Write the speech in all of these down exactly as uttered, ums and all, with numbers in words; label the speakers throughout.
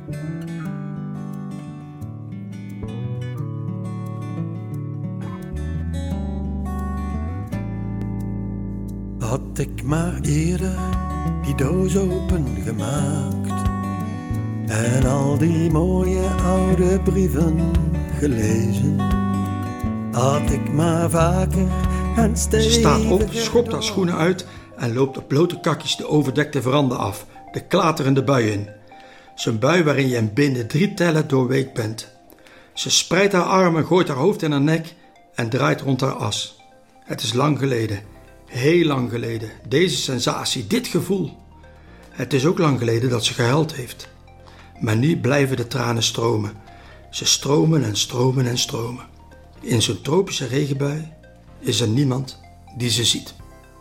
Speaker 1: Had ik maar eerder die doos opengemaakt en al die mooie oude brieven gelezen, had ik maar vaker en steviger...
Speaker 2: Ze staat op, schopt haar schoenen uit en loopt op blote kakjes de overdekte veranda af, de klaterende bui in. Zo'n bui waarin je binnen drie tellen doorweekt bent. Ze spreidt haar armen, gooit haar hoofd in haar nek en draait rond haar as. Het is lang geleden, heel lang geleden, deze sensatie, dit gevoel. Het is ook lang geleden dat ze gehuild heeft. Maar nu blijven de tranen stromen. Ze stromen en stromen en stromen. In zo'n tropische regenbui is er niemand die ze ziet.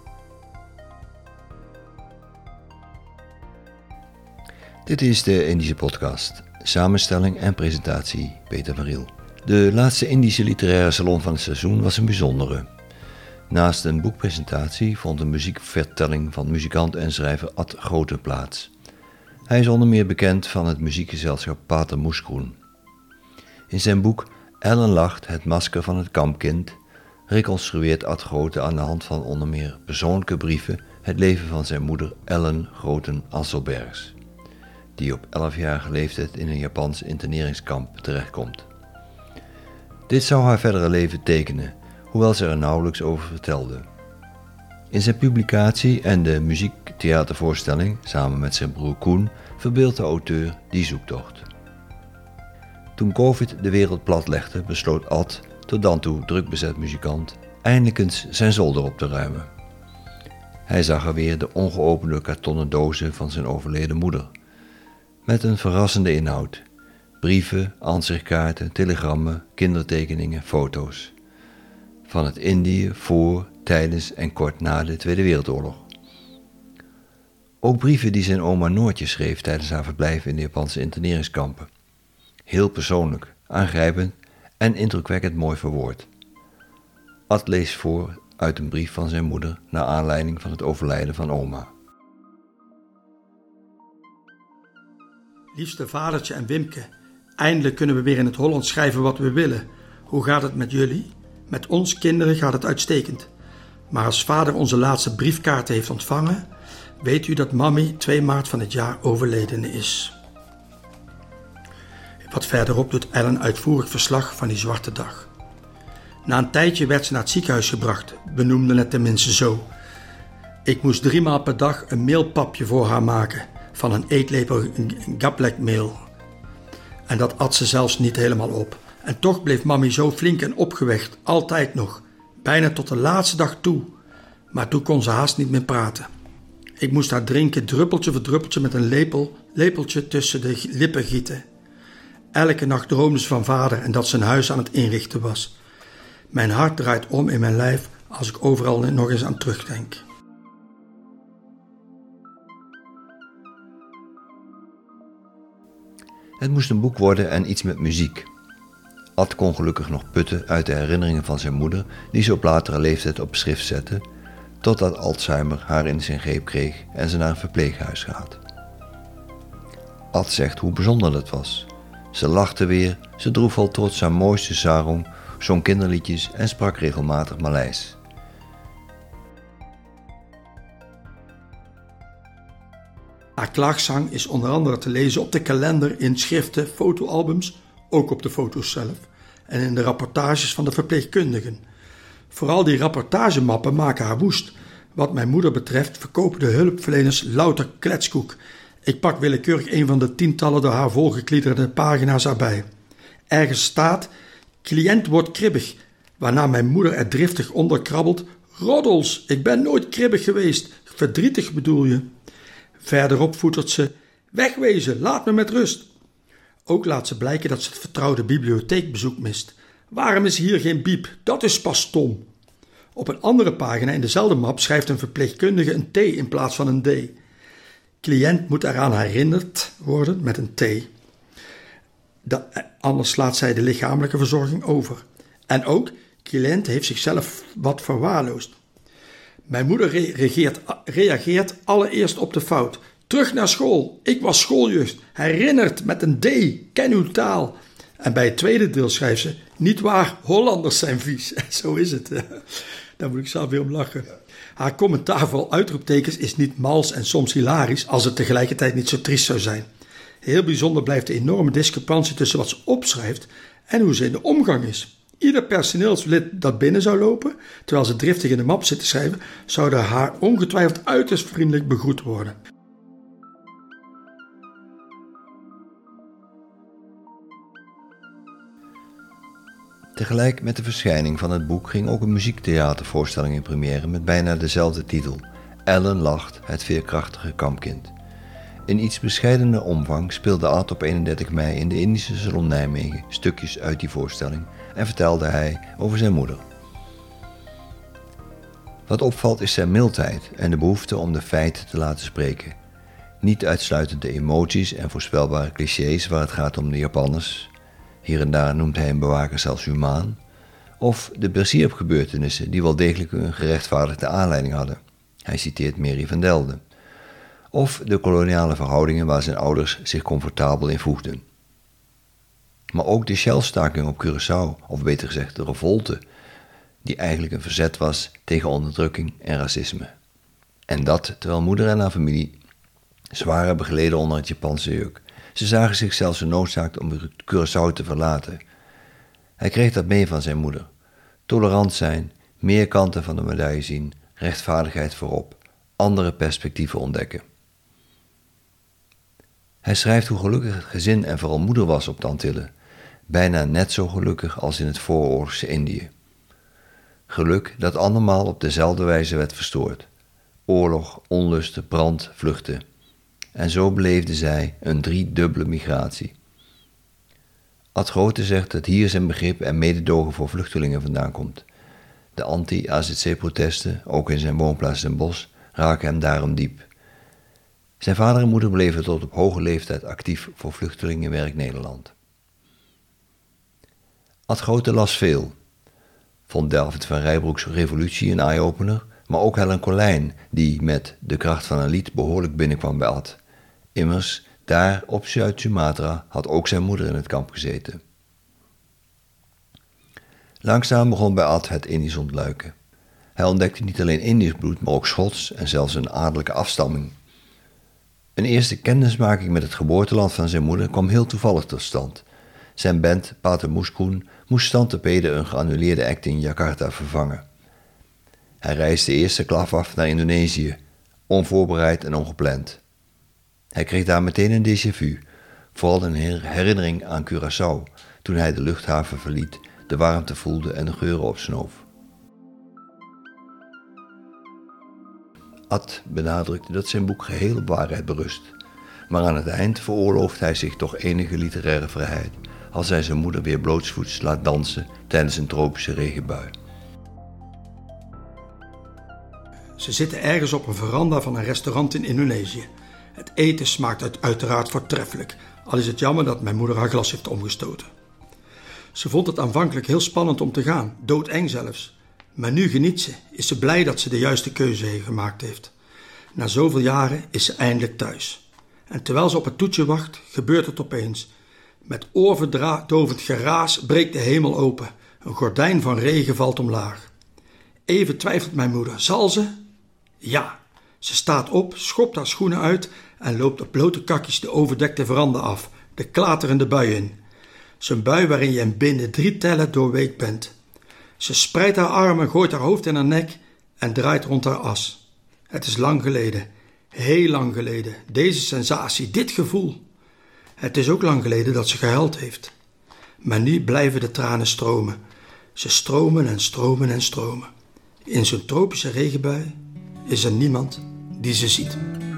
Speaker 3: Dit is de Indische podcast. Samenstelling en presentatie Peter van Riel. De laatste Indische literaire salon van het seizoen was een bijzondere. Naast een boekpresentatie vond een muziekvertelling van muzikant en schrijver Ad Grote plaats. Hij is onder meer bekend van het muziekgezelschap Pater Moeskroen. In zijn boek Ellen lacht, het masker van het kampkind reconstrueert Ad Grote aan de hand van onder meer persoonlijke brieven het leven van zijn moeder Ellen Groten Asselbergs, die op elfjarige leeftijd in een Japans interneringskamp terechtkomt. Dit zou haar verdere leven tekenen, hoewel ze er nauwelijks over vertelde. In zijn publicatie en de muziektheatervoorstelling, samen met zijn broer Koen, verbeeldt de auteur die zoektocht. Toen COVID de wereld platlegde, besloot Ad, tot dan toe druk bezet muzikant, eindelijk eens zijn zolder op te ruimen. Hij zag er weer de ongeopende kartonnen dozen van zijn overleden moeder, met een verrassende inhoud: brieven, ansichtkaarten, telegrammen, kindertekeningen, foto's. Van het Indië voor, tijdens en kort na de Tweede Wereldoorlog. Ook brieven die zijn oma Noortje schreef tijdens haar verblijf in de Japanse interneringskampen. Heel persoonlijk, aangrijpend en indrukwekkend mooi verwoord. Ad leest voor uit een brief van zijn moeder naar aanleiding van het overlijden van oma.
Speaker 2: Liefste vadertje en Wimke, eindelijk kunnen we weer in het Hollands schrijven wat we willen. Hoe gaat het met jullie? Met ons kinderen gaat het uitstekend. Maar als vader onze laatste briefkaarten heeft ontvangen, weet u dat Mammy twee maart van het jaar overleden is. Wat verderop doet Ellen uitvoerig verslag van die zwarte dag. Na een tijdje werd ze naar het ziekenhuis gebracht, we noemden het tenminste zo. Ik moest drie maal per dag een meelpapje voor haar maken, van een eetlepel gaplekmeel. En dat at ze zelfs niet helemaal op. En toch bleef Mammy zo flink en opgewekt, altijd nog, bijna tot de laatste dag toe. Maar toen kon ze haast niet meer praten. Ik moest haar drinken druppeltje voor druppeltje met een lepel, lepeltje tussen de lippen gieten. Elke nacht droomde ze van vader en dat zijn huis aan het inrichten was. Mijn hart draait om in mijn lijf als ik overal nog eens aan terugdenk.
Speaker 3: Het moest een boek worden en iets met muziek. Ad kon gelukkig nog putten uit de herinneringen van zijn moeder, die ze op latere leeftijd op schrift zette, totdat Alzheimer haar in zijn greep kreeg en ze naar een verpleeghuis gaat. Ad zegt hoe bijzonder dat was. Ze lachte weer, ze droeg vol trots haar mooiste sarong, zong kinderliedjes en sprak regelmatig Maleis.
Speaker 2: Haar klaagzang is onder andere te lezen op de kalender, in schriften, fotoalbums, ook op de foto's zelf, en in de rapportages van de verpleegkundigen. Vooral die rapportagemappen maken haar woest. Wat mijn moeder betreft verkopen de hulpverleners louter kletskoek. Ik pak willekeurig een van de tientallen door haar volgekliederde pagina's erbij. Ergens staat: cliënt wordt kribbig, waarna mijn moeder er driftig onder krabbelt: roddels, ik ben nooit kribbig geweest, verdrietig bedoel je. Verderop voetert ze: wegwezen, laat me met rust. Ook laat ze blijken dat ze het vertrouwde bibliotheekbezoek mist. Waarom is hier geen biep? Dat is pas stom. Op een andere pagina in dezelfde map schrijft een verpleegkundige een T in plaats van een D. Cliënt moet eraan herinnerd worden met een T. Dat, anders slaat zij de lichamelijke verzorging over. En ook, cliënt heeft zichzelf wat verwaarloosd. Mijn moeder reageert, reageert allereerst op de fout. Terug naar school. Ik was schooljeugd. Herinnerd met een D. Ken uw taal. En bij het tweede deel schrijft ze: niet waar, Hollanders zijn vies. Zo is het. Daar moet ik zelf weer om lachen. Haar commentaar vol uitroeptekens is niet mals en soms hilarisch, als het tegelijkertijd niet zo triest zou zijn. Heel bijzonder blijft de enorme discrepantie tussen wat ze opschrijft en hoe ze in de omgang is. Ieder personeelslid dat binnen zou lopen, terwijl ze driftig in de map zit te schrijven, zou haar ongetwijfeld uiterst vriendelijk begroet worden.
Speaker 3: Tegelijk met de verschijning van het boek ging ook een muziektheatervoorstelling in première met bijna dezelfde titel: Ellen lacht, het veerkrachtige kampkind. In iets bescheidene omvang speelde Ad op eenendertig mei in de Indische Salon Nijmegen stukjes uit die voorstelling en vertelde hij over zijn moeder. Wat opvalt is zijn mildheid en de behoefte om de feiten te laten spreken. Niet uitsluitend de emoties en voorspelbare clichés waar het gaat om de Japanners. Hier en daar noemt hij een bewaker zelfs humaan. Of de Bersierp-gebeurtenissen die wel degelijk een gerechtvaardigde aanleiding hadden. Hij citeert Mary van Delden. Of de koloniale verhoudingen waar zijn ouders zich comfortabel in voegden. Maar ook de Shell-staking op Curaçao, of beter gezegd de revolte, die eigenlijk een verzet was tegen onderdrukking en racisme. En dat terwijl moeder en haar familie zwaar hebben geleden onder het Japanse juk. Ze zagen zich zelfs genoodzaakt om Curaçao te verlaten. Hij kreeg dat mee van zijn moeder. Tolerant zijn, meer kanten van de medaille zien, rechtvaardigheid voorop, andere perspectieven ontdekken. Hij schrijft hoe gelukkig het gezin en vooral moeder was op de Antillen, bijna net zo gelukkig als in het vooroorlogse Indië. Geluk dat allemaal op dezelfde wijze werd verstoord. Oorlog, onlusten, brand, vluchten. En zo beleefden zij een driedubbele migratie. Ad Grote zegt dat hier zijn begrip en mededogen voor vluchtelingen vandaan komt. De anti-A Z C-protesten, ook in zijn woonplaats Den Bosch, raken hem daarom diep. Zijn vader en moeder bleven tot op hoge leeftijd actief voor Vluchtelingenwerk Nederland. Ad Grote las veel. Vond David van Rijbroek's Revolutie een eye-opener, maar ook Helen Colijn, die met De kracht van een lied behoorlijk binnenkwam bij Ad. Immers, daar op Zuid-Sumatra had ook zijn moeder in het kamp gezeten. Langzaam begon bij Ad het Indisch ontluiken. Hij ontdekte niet alleen Indisch bloed, maar ook Schots en zelfs een adellijke afstamming. Een eerste kennismaking met het geboorteland van zijn moeder kwam heel toevallig tot stand. Zijn band, Pater Moeskroen, moest standtepede een geannuleerde act in Jakarta vervangen. Hij reisde eerst de klaf af naar Indonesië, onvoorbereid en ongepland. Hij kreeg daar meteen een déjà vu, vooral een herinnering aan Curaçao, toen hij de luchthaven verliet, de warmte voelde en de geuren opsnoof. Ad benadrukte dat zijn boek geheel op waarheid berust, maar aan het eind veroorlooft hij zich toch enige literaire vrijheid, als hij zijn moeder weer blootsvoets laat dansen tijdens een tropische regenbui.
Speaker 2: Ze zitten ergens op een veranda van een restaurant in Indonesië. Het eten smaakt uiteraard voortreffelijk, al is het jammer dat mijn moeder haar glas heeft omgestoten. Ze vond het aanvankelijk heel spannend om te gaan, doodeng zelfs. Maar nu geniet ze, is ze blij dat ze de juiste keuze gemaakt heeft. Na zoveel jaren is ze eindelijk thuis. En terwijl ze op het toetje wacht, gebeurt het opeens. Met oorverdovend geraas breekt de hemel open. Een gordijn van regen valt omlaag. Even twijfelt mijn moeder. Zal ze? Ja. Ze staat op, schopt haar schoenen uit en loopt op blote kakjes de overdekte veranda af, de klaterende bui in. Zo'n bui waarin je binnen drie tellen doorweekt bent. Ze spreidt haar armen, gooit haar hoofd in haar nek en draait rond haar as. Het is lang geleden, heel lang geleden, deze sensatie, dit gevoel. Het is ook lang geleden dat ze gehuild heeft. Maar nu blijven de tranen stromen. Ze stromen en stromen en stromen. In zo'n tropische regenbui is er niemand die ze ziet.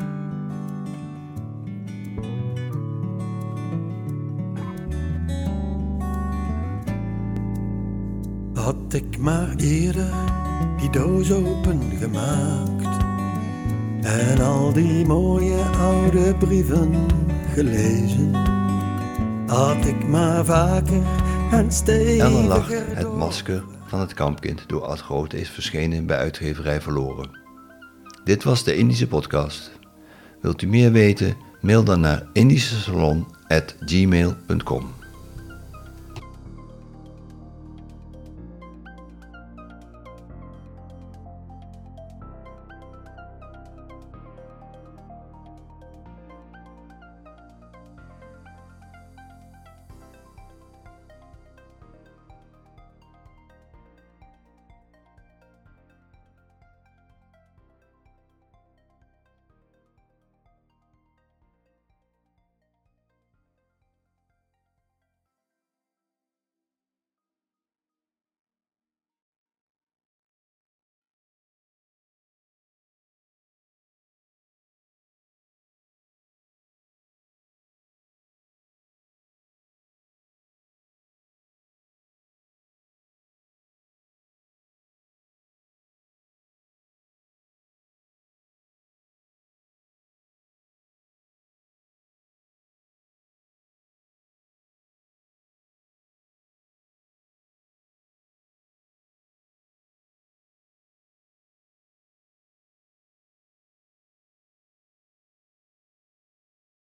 Speaker 1: Had ik maar eerder die doos opengemaakt en al die mooie oude brieven gelezen, had ik maar vaker en steviger.
Speaker 3: Ellen lacht, het masker van het kampkind, door Ad Grote is verschenen bij uitgeverij Verloren. Dit was de Indische podcast. Wilt u meer weten? Mail dan naar indische salon at gmail punt com.